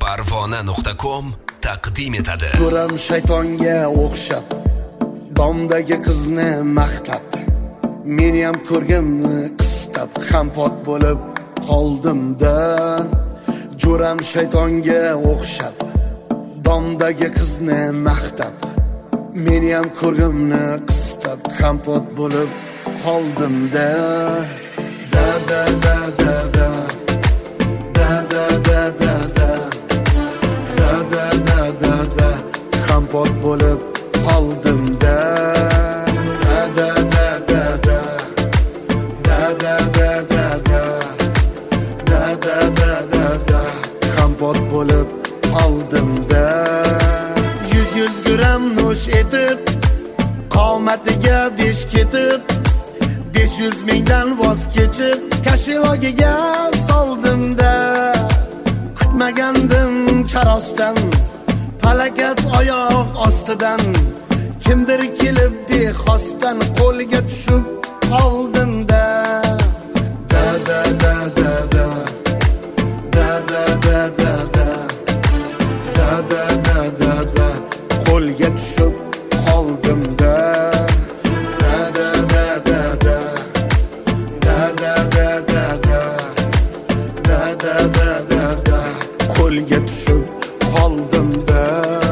Parvona.com taqdim etadi. Ko'ram shaytonga o'xshab domdagi qizni maqtab, meni ham ko'rgimni qistab kompot bo'lib qoldim-da. Jo'ram shaytonga o'xshab domdagi qizni maqtab, meni ham ko'rgimni qistab kompot bo'lib qoldim-da. Da da da da da da da da da da da da da da da kompot bo'lib qoldim-da. Da da da da da da da da da da da da da da kompot bo'lib qoldim-da. 100 gram nush etib qomatiga besh ketib, 500 mingdan voz kechib kashilogiga soldim-da. Kutmagandim karosdan, falakat oyoq ostidan, kimdir kelib bexosdan qo'liga tushib qoldim-da. Da da da da da da da da da da da da da da da qo'lga tushib qoldim-da. Da da da da da da da da da da da da da da qo'lga tushib qoldim-da.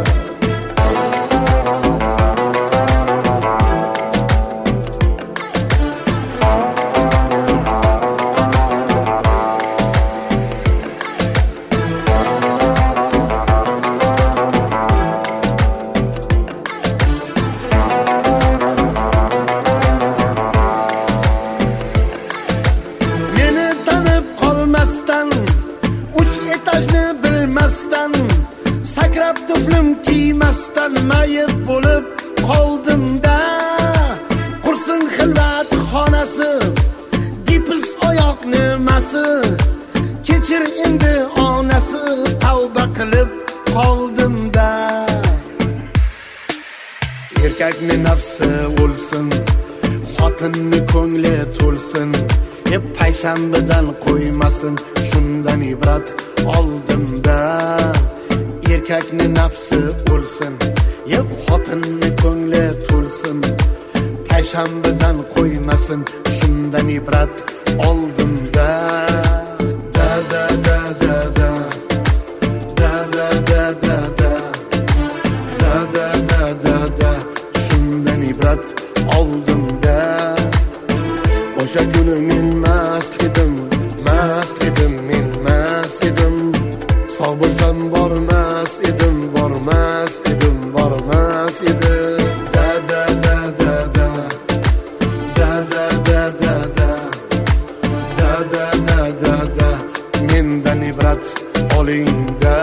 Meni tanib qolmasdan, 3 etajni bilmasdan, sakrab tuflim kiymasdan mayib bo'lib qoldim-da. Qursin xilvat xonasi, gipis oyoq nimasi, kechir endi onasi, tavba qilib qoldim-da. Erkakni nafsi o'lsin, xotinni ko'ngli to'lsin, payshanbadan qo'ymasin, shundan ibrat oldim-da. Erkakni nafsi o'lsin, xotinni ko'ngli to'lsin, payshanbadan qo'ymasin, shundan ibrat oldim-da. Da da da da da da da da da da da da da da da shundan ibrat oldim-da. O'sha kuni men mast edim, men mast edim. Sog' bo'lsam bormas edim, bormas edim. Da da da da da da da da da da da da da da da mendan ibrat oling-da.